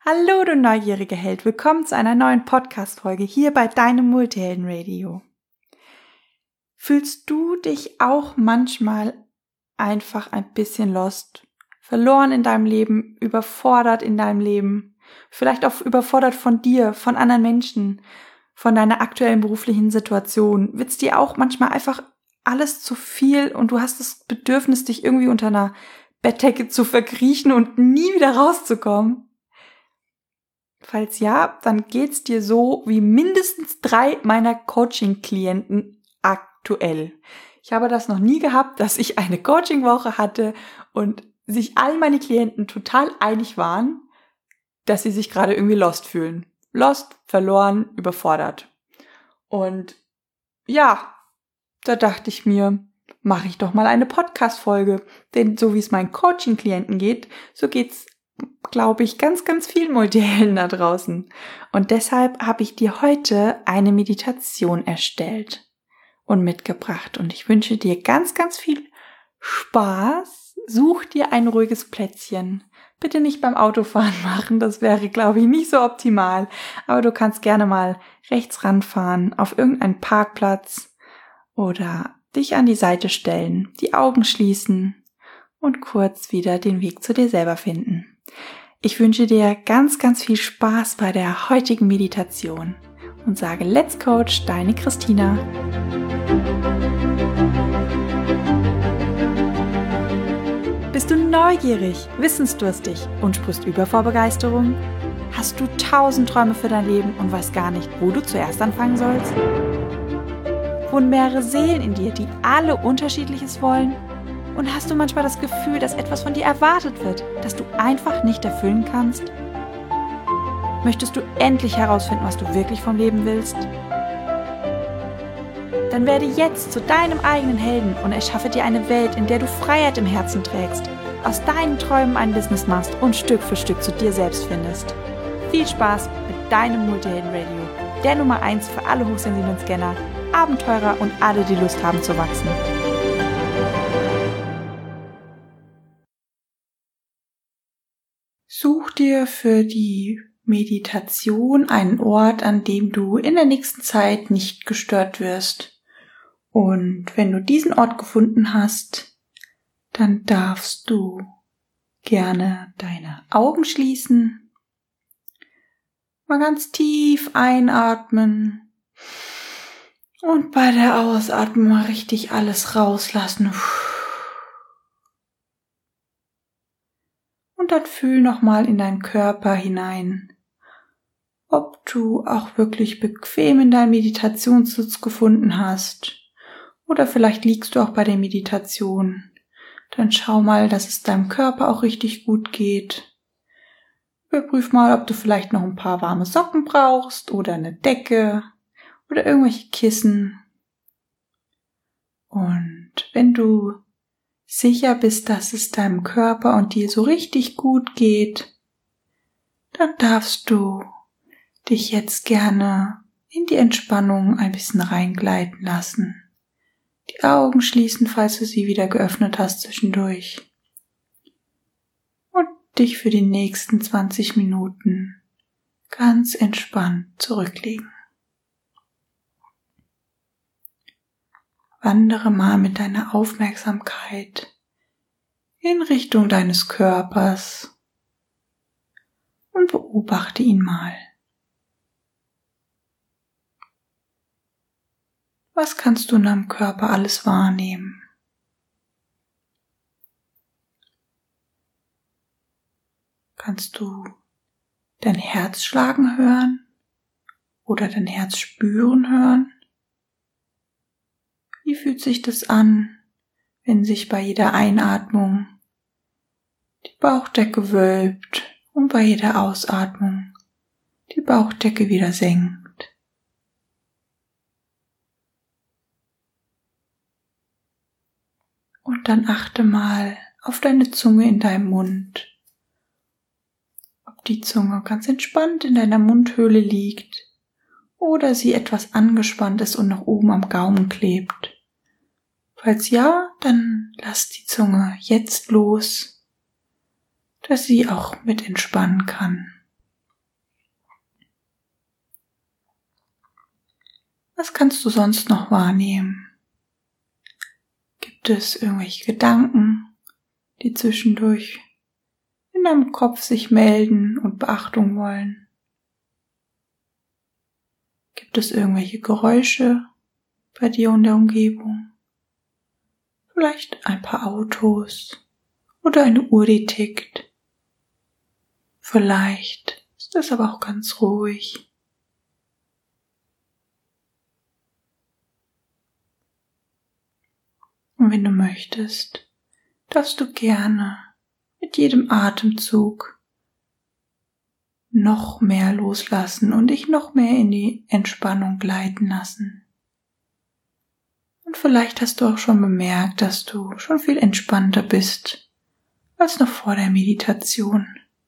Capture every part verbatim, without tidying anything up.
Hallo du neugieriger Held, willkommen zu einer neuen Podcast-Folge hier bei deinem Multihelden-Radio. Fühlst du dich auch manchmal einfach ein bisschen lost, verloren in deinem Leben, überfordert in deinem Leben, vielleicht auch überfordert von dir, von anderen Menschen, von deiner aktuellen beruflichen Situation? Wird's dir auch manchmal einfach alles zu viel und du hast das Bedürfnis, dich irgendwie unter einer Bettdecke zu verkriechen und nie wieder rauszukommen? Falls ja, dann geht's dir so wie mindestens drei meiner Coaching-Klienten aktuell. Ich habe das noch nie gehabt, dass ich eine Coaching-Woche hatte und sich all meine Klienten total einig waren, dass sie sich gerade irgendwie lost fühlen. Lost, verloren, überfordert. Und ja, da dachte ich mir, mache ich doch mal eine Podcast-Folge. Denn so wie es meinen Coaching-Klienten geht, so geht's, glaube ich, ganz, ganz vielen Multihelden da draußen. Und deshalb habe ich dir heute eine Meditation erstellt und mitgebracht. Und ich wünsche dir ganz, ganz viel Spaß. Such dir ein ruhiges Plätzchen. Bitte nicht beim Autofahren machen, das wäre, glaube ich, nicht so optimal. Aber du kannst gerne mal rechts ranfahren, auf irgendeinen Parkplatz oder dich an die Seite stellen, die Augen schließen und kurz wieder den Weg zu dir selber finden. Ich wünsche dir ganz, ganz viel Spaß bei der heutigen Meditation und sage Let's Coach, deine Christina. Bist du neugierig, wissensdurstig und sprichst über vor Begeisterung? Hast du tausend Träume für dein Leben und weißt gar nicht, wo du zuerst anfangen sollst? Wohnen mehrere Seelen in dir, die alle Unterschiedliches wollen? Und hast du manchmal das Gefühl, dass etwas von dir erwartet wird, das du einfach nicht erfüllen kannst? Möchtest du endlich herausfinden, was du wirklich vom Leben willst? Dann werde jetzt zu deinem eigenen Helden und erschaffe dir eine Welt, in der du Freiheit im Herzen trägst, aus deinen Träumen ein Business machst und Stück für Stück zu dir selbst findest. Viel Spaß mit deinem Multihelden-Radio, der Nummer eins für alle hochsensiblen Scanner, Abenteurer und alle, die Lust haben zu wachsen. Such dir für die Meditation einen Ort, an dem du in der nächsten Zeit nicht gestört wirst. Und wenn du diesen Ort gefunden hast, dann darfst du gerne deine Augen schließen, mal ganz tief einatmen und bei der Ausatmung mal richtig alles rauslassen. Und dann fühl nochmal in deinen Körper hinein, ob du auch wirklich bequem in deinen Meditationssitz gefunden hast. Oder vielleicht liegst du auch bei der Meditation. Dann schau mal, dass es deinem Körper auch richtig gut geht. Überprüf mal, ob du vielleicht noch ein paar warme Socken brauchst oder eine Decke oder irgendwelche Kissen. Und wenn du sicher bist, dass es deinem Körper und dir so richtig gut geht, dann darfst du dich jetzt gerne in die Entspannung ein bisschen reingleiten lassen. Die Augen schließen, falls du sie wieder geöffnet hast zwischendurch. Und dich für die nächsten zwanzig Minuten ganz entspannt zurücklegen. Wandere mal mit deiner Aufmerksamkeit in Richtung deines Körpers und beobachte ihn mal. Was kannst du in deinem Körper alles wahrnehmen? Kannst du dein Herz schlagen hören oder dein Herz spüren hören? Wie fühlt sich das an, wenn sich bei jeder Einatmung die Bauchdecke wölbt und bei jeder Ausatmung die Bauchdecke wieder senkt? Und dann achte mal auf deine Zunge in deinem Mund. Ob die Zunge ganz entspannt in deiner Mundhöhle liegt oder sie etwas angespannt ist und nach oben am Gaumen klebt. Falls ja, dann lass die Zunge jetzt los, dass sie auch mit entspannen kann. Was kannst du sonst noch wahrnehmen? Gibt es irgendwelche Gedanken, die zwischendurch in deinem Kopf sich melden und Beachtung wollen? Gibt es irgendwelche Geräusche bei dir und der Umgebung? Vielleicht ein paar Autos oder eine Uhr, die tickt. Vielleicht ist es aber auch ganz ruhig. Und wenn du möchtest, darfst du gerne mit jedem Atemzug noch mehr loslassen und dich noch mehr in die Entspannung gleiten lassen. Und vielleicht hast du auch schon bemerkt, dass du schon viel entspannter bist als noch vor der Meditation.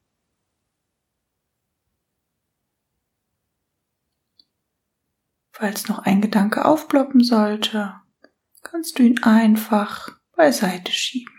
Falls noch ein Gedanke aufploppen sollte, kannst du ihn einfach beiseite schieben.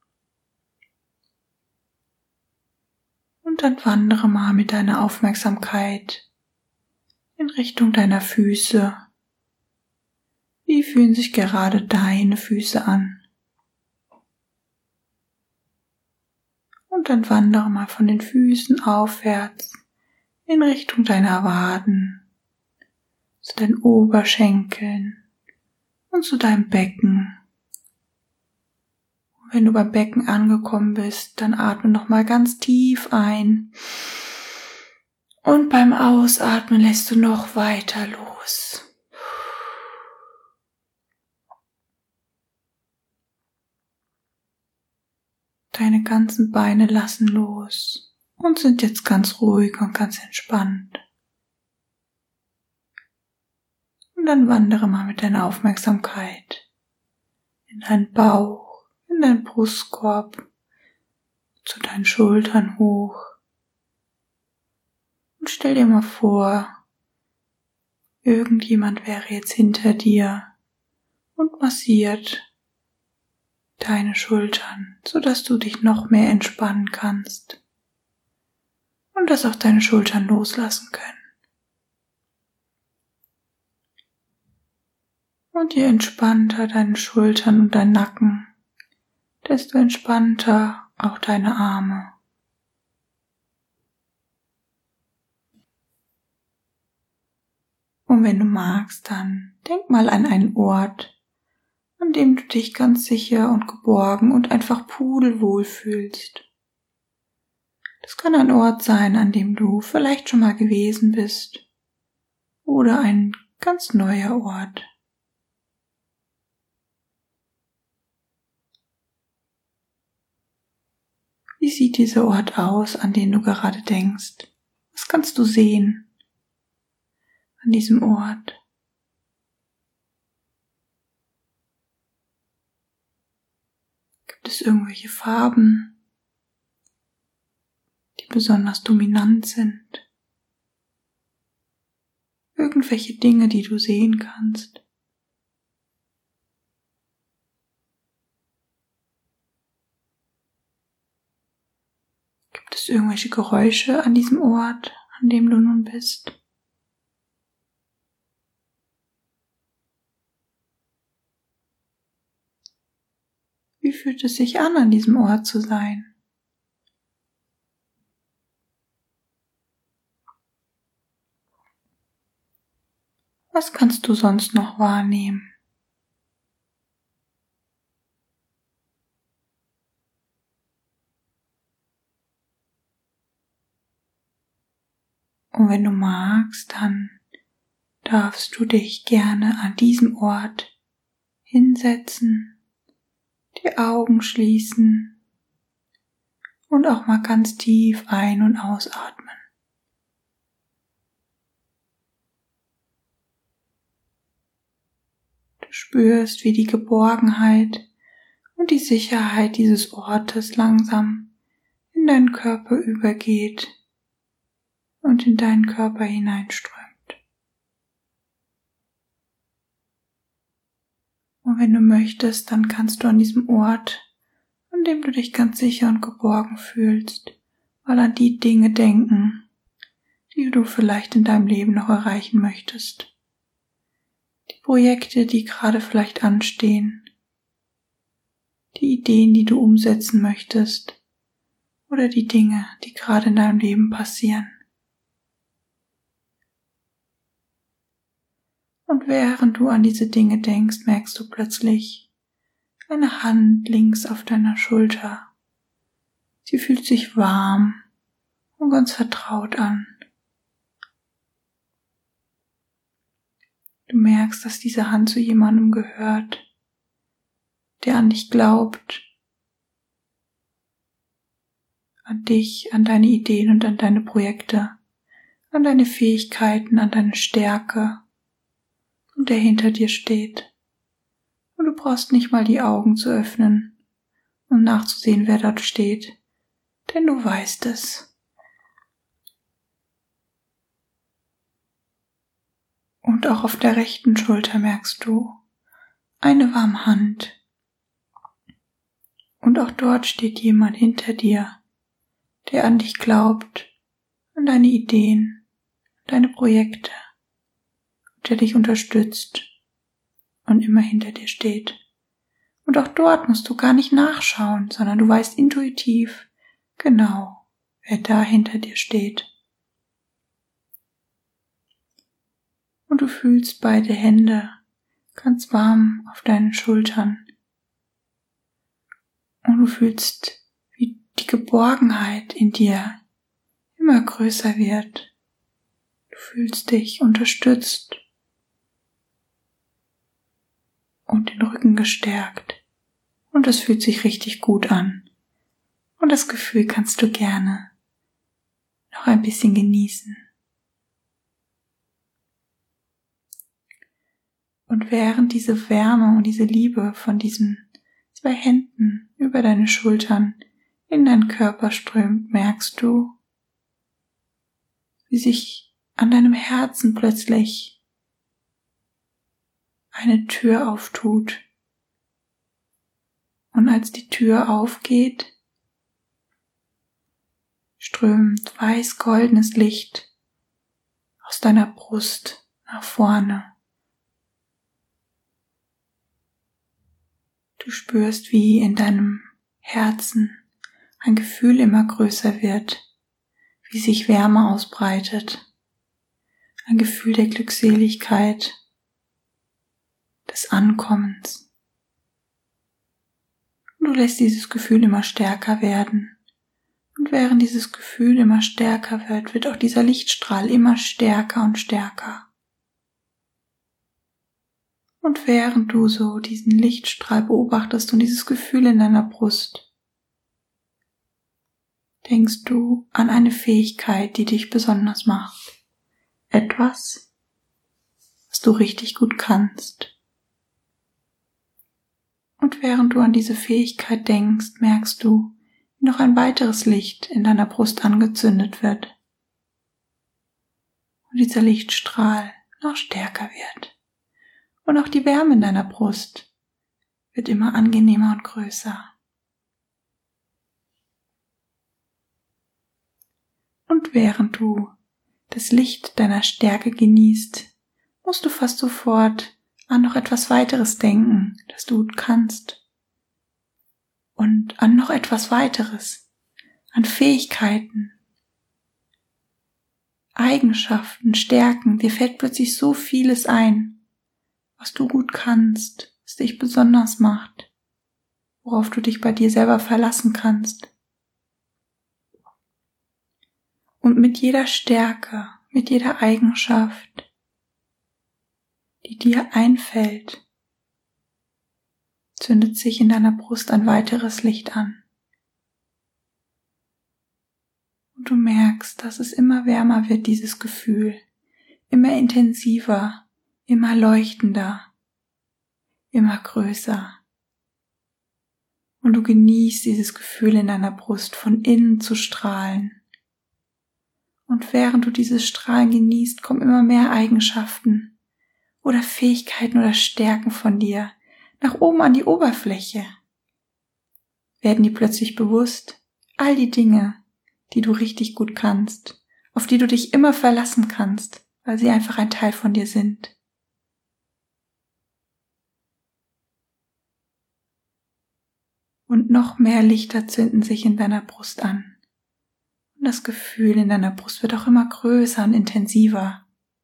Und dann wandere mal mit deiner Aufmerksamkeit in Richtung deiner Füße. Wie fühlen sich gerade deine Füße an? Und dann wandere mal von den Füßen aufwärts in Richtung deiner Waden, zu deinen Oberschenkeln und zu deinem Becken. Und wenn du beim Becken angekommen bist, dann atme nochmal ganz tief ein. Und beim Ausatmen lässt du noch weiter los. Deine ganzen Beine lassen los und sind jetzt ganz ruhig und ganz entspannt. Und dann wandere mal mit deiner Aufmerksamkeit in deinen Bauch, in deinen Brustkorb, zu deinen Schultern hoch. Und stell dir mal vor, irgendjemand wäre jetzt hinter dir und massiert deine Schultern, sodass du dich noch mehr entspannen kannst und dass auch deine Schultern loslassen können. Und je entspannter deine Schultern und dein Nacken, desto entspannter auch deine Arme. Und wenn du magst, dann denk mal an einen Ort, an dem du dich ganz sicher und geborgen und einfach pudelwohl fühlst. Das kann ein Ort sein, an dem du vielleicht schon mal gewesen bist, oder ein ganz neuer Ort. Wie sieht dieser Ort aus, an den du gerade denkst? Was kannst du sehen an diesem Ort? Gibt es irgendwelche Farben, die besonders dominant sind? Irgendwelche Dinge, die du sehen kannst? Gibt es irgendwelche Geräusche an diesem Ort, an dem du nun bist? Wie fühlt es sich an, an diesem Ort zu sein? Was kannst du sonst noch wahrnehmen? Und wenn du magst, dann darfst du dich gerne an diesem Ort hinsetzen, die Augen schließen und auch mal ganz tief ein- und ausatmen. Du spürst, wie die Geborgenheit und die Sicherheit dieses Ortes langsam in deinen Körper übergeht und in deinen Körper hineinströmt. Und wenn du möchtest, dann kannst du an diesem Ort, an dem du dich ganz sicher und geborgen fühlst, mal an die Dinge denken, die du vielleicht in deinem Leben noch erreichen möchtest. Projekte, die gerade vielleicht anstehen, die Ideen, die du umsetzen möchtest oder die Dinge, die gerade in deinem Leben passieren. Und während du an diese Dinge denkst, merkst du plötzlich eine Hand links auf deiner Schulter. Sie fühlt sich warm und ganz vertraut an. Du merkst, dass diese Hand zu jemandem gehört, der an dich glaubt, an dich, an deine Ideen und an deine Projekte, an deine Fähigkeiten, an deine Stärke und der hinter dir steht. Und du brauchst nicht mal die Augen zu öffnen, um nachzusehen, wer dort steht, denn du weißt es. Und auch auf der rechten Schulter merkst du eine warme Hand. Und auch dort steht jemand hinter dir, der an dich glaubt, an deine Ideen, deine Projekte, der dich unterstützt und immer hinter dir steht. Und auch dort musst du gar nicht nachschauen, sondern du weißt intuitiv genau, wer da hinter dir steht. Und du fühlst beide Hände ganz warm auf deinen Schultern. Und du fühlst, wie die Geborgenheit in dir immer größer wird. Du fühlst dich unterstützt und den Rücken gestärkt. Und es fühlt sich richtig gut an. Und das Gefühl kannst du gerne noch ein bisschen genießen. Und während diese Wärme und diese Liebe von diesen zwei Händen über deine Schultern in deinen Körper strömt, merkst du, wie sich an deinem Herzen plötzlich eine Tür auftut. Und als die Tür aufgeht, strömt weiß-goldenes Licht aus deiner Brust nach vorne. Du spürst, wie in deinem Herzen ein Gefühl immer größer wird, wie sich Wärme ausbreitet, ein Gefühl der Glückseligkeit, des Ankommens. Und du lässt dieses Gefühl immer stärker werden. Und während dieses Gefühl immer stärker wird, wird auch dieser Lichtstrahl immer stärker und stärker. Und während du so diesen Lichtstrahl beobachtest und dieses Gefühl in deiner Brust, denkst du an eine Fähigkeit, die dich besonders macht. Etwas, was du richtig gut kannst. Und während du an diese Fähigkeit denkst, merkst du, wie noch ein weiteres Licht in deiner Brust angezündet wird. Und dieser Lichtstrahl noch stärker wird. Und auch die Wärme in deiner Brust wird immer angenehmer und größer. Und während du das Licht deiner Stärke genießt, musst du fast sofort an noch etwas weiteres denken, das du kannst. Und an noch etwas weiteres, an Fähigkeiten, Eigenschaften, Stärken. Dir fällt plötzlich so vieles ein, was du gut kannst, was dich besonders macht, worauf du dich bei dir selber verlassen kannst. Und mit jeder Stärke, mit jeder Eigenschaft, die dir einfällt, zündet sich in deiner Brust ein weiteres Licht an. Und du merkst, dass es immer wärmer wird, dieses Gefühl, immer intensiver, immer leuchtender, immer größer. Und du genießt dieses Gefühl in deiner Brust, von innen zu strahlen. Und während du dieses Strahlen genießt, kommen immer mehr Eigenschaften oder Fähigkeiten oder Stärken von dir nach oben an die Oberfläche. Werden dir plötzlich bewusst, all die Dinge, die du richtig gut kannst, auf die du dich immer verlassen kannst, weil sie einfach ein Teil von dir sind. Und noch mehr Lichter zünden sich in deiner Brust an. Und das Gefühl in deiner Brust wird auch immer größer und intensiver.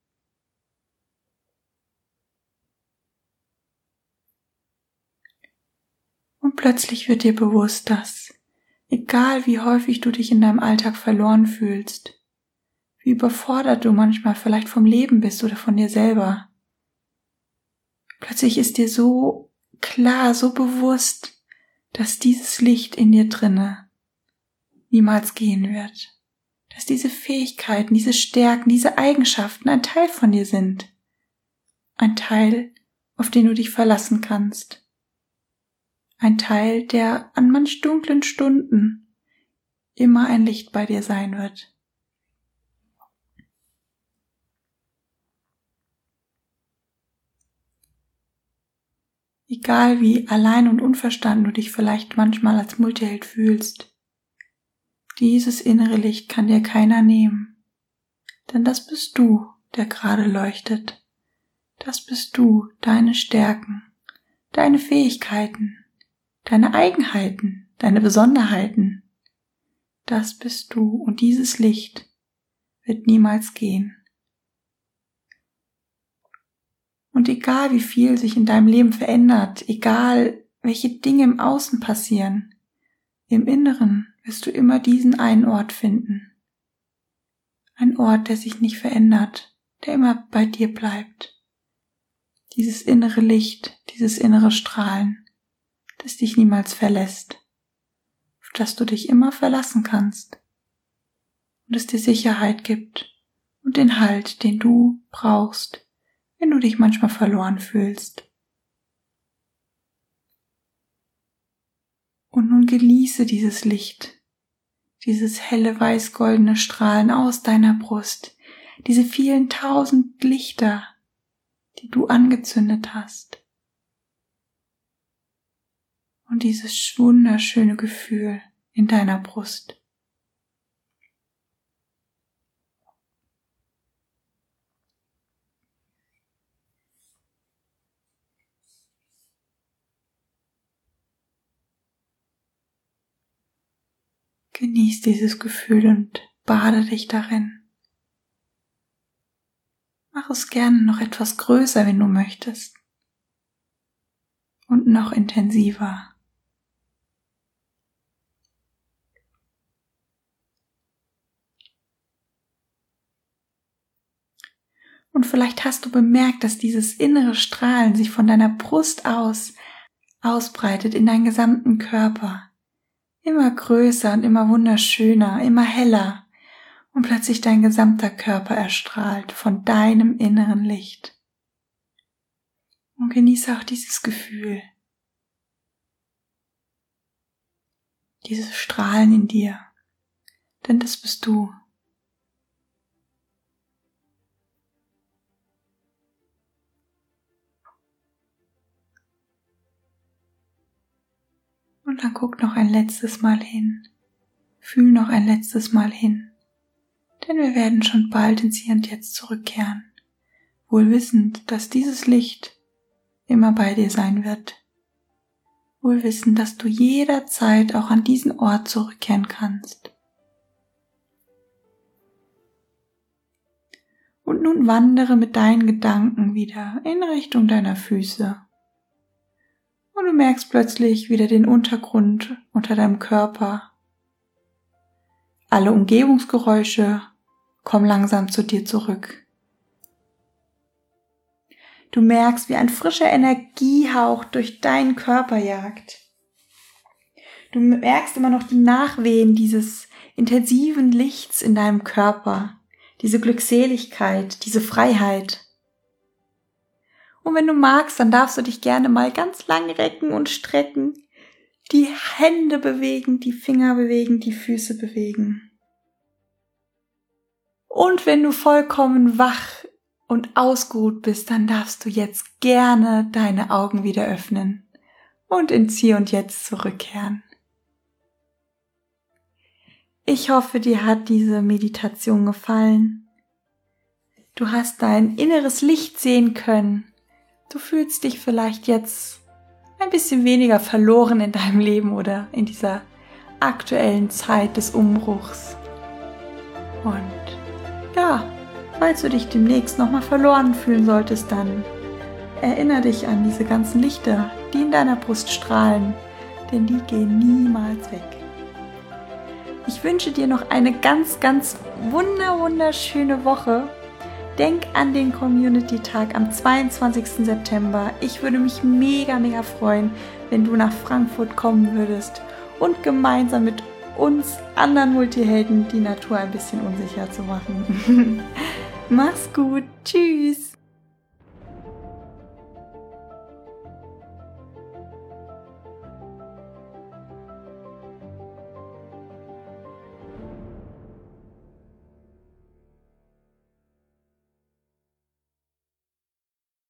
Und plötzlich wird dir bewusst, dass, egal wie häufig du dich in deinem Alltag verloren fühlst, wie überfordert du manchmal vielleicht vom Leben bist oder von dir selber, plötzlich ist dir so klar, so bewusst, dass dieses Licht in dir drinne niemals gehen wird. Dass diese Fähigkeiten, diese Stärken, diese Eigenschaften ein Teil von dir sind. Ein Teil, auf den du dich verlassen kannst. Ein Teil, der an manch dunklen Stunden immer ein Licht bei dir sein wird. Egal wie allein und unverstanden du dich vielleicht manchmal als Multiheld fühlst, dieses innere Licht kann dir keiner nehmen. Denn das bist du, der gerade leuchtet. Das bist du, deine Stärken, deine Fähigkeiten, deine Eigenheiten, deine Besonderheiten. Das bist du und dieses Licht wird niemals gehen. Und egal wie viel sich in deinem Leben verändert, egal welche Dinge im Außen passieren, im Inneren wirst du immer diesen einen Ort finden. Ein Ort, der sich nicht verändert, der immer bei dir bleibt. Dieses innere Licht, dieses innere Strahlen, das dich niemals verlässt, auf das du dich immer verlassen kannst und es dir Sicherheit gibt und den Halt, den du brauchst, wenn du dich manchmal verloren fühlst. Und nun genieße dieses Licht, dieses helle weiß-goldene Strahlen aus deiner Brust, diese vielen tausend Lichter, die du angezündet hast. Und dieses wunderschöne Gefühl in deiner Brust. Genieß dieses Gefühl und bade dich darin. Mach es gerne noch etwas größer, wenn du möchtest. Und noch intensiver. Und vielleicht hast du bemerkt, dass dieses innere Strahlen sich von deiner Brust aus ausbreitet in deinen gesamten Körper. Immer größer und immer wunderschöner, immer heller und plötzlich dein gesamter Körper erstrahlt von deinem inneren Licht. Und genieße auch dieses Gefühl, dieses Strahlen in dir, denn das bist du. Und dann guck noch ein letztes Mal hin. Fühl noch ein letztes Mal hin. Denn wir werden schon bald ins Hier und Jetzt zurückkehren. Wohl wissend, dass dieses Licht immer bei dir sein wird. Wohl wissend, dass du jederzeit auch an diesen Ort zurückkehren kannst. Und nun wandere mit deinen Gedanken wieder in Richtung deiner Füße. Und du merkst plötzlich wieder den Untergrund unter deinem Körper. Alle Umgebungsgeräusche kommen langsam zu dir zurück. Du merkst, wie ein frischer Energiehauch durch deinen Körper jagt. Du merkst immer noch die Nachwehen dieses intensiven Lichts in deinem Körper, diese Glückseligkeit, diese Freiheit. Und wenn du magst, dann darfst du dich gerne mal ganz lang recken und strecken, die Hände bewegen, die Finger bewegen, die Füße bewegen. Und wenn du vollkommen wach und ausgeruht bist, dann darfst du jetzt gerne deine Augen wieder öffnen und ins Hier und Jetzt zurückkehren. Ich hoffe, dir hat diese Meditation gefallen. Du hast dein inneres Licht sehen können. Du fühlst dich vielleicht jetzt ein bisschen weniger verloren in deinem Leben oder in dieser aktuellen Zeit des Umbruchs. Und ja, falls du dich demnächst nochmal verloren fühlen solltest, dann erinnere dich an diese ganzen Lichter, die in deiner Brust strahlen, denn die gehen niemals weg. Ich wünsche dir noch eine ganz, ganz wunder, wunderschöne Woche. Denk an den Community-Tag am zweiundzwanzigsten September. Ich würde mich mega, mega freuen, wenn du nach Frankfurt kommen würdest und gemeinsam mit uns anderen Multihelden die Natur ein bisschen unsicher zu machen. Mach's gut. Tschüss.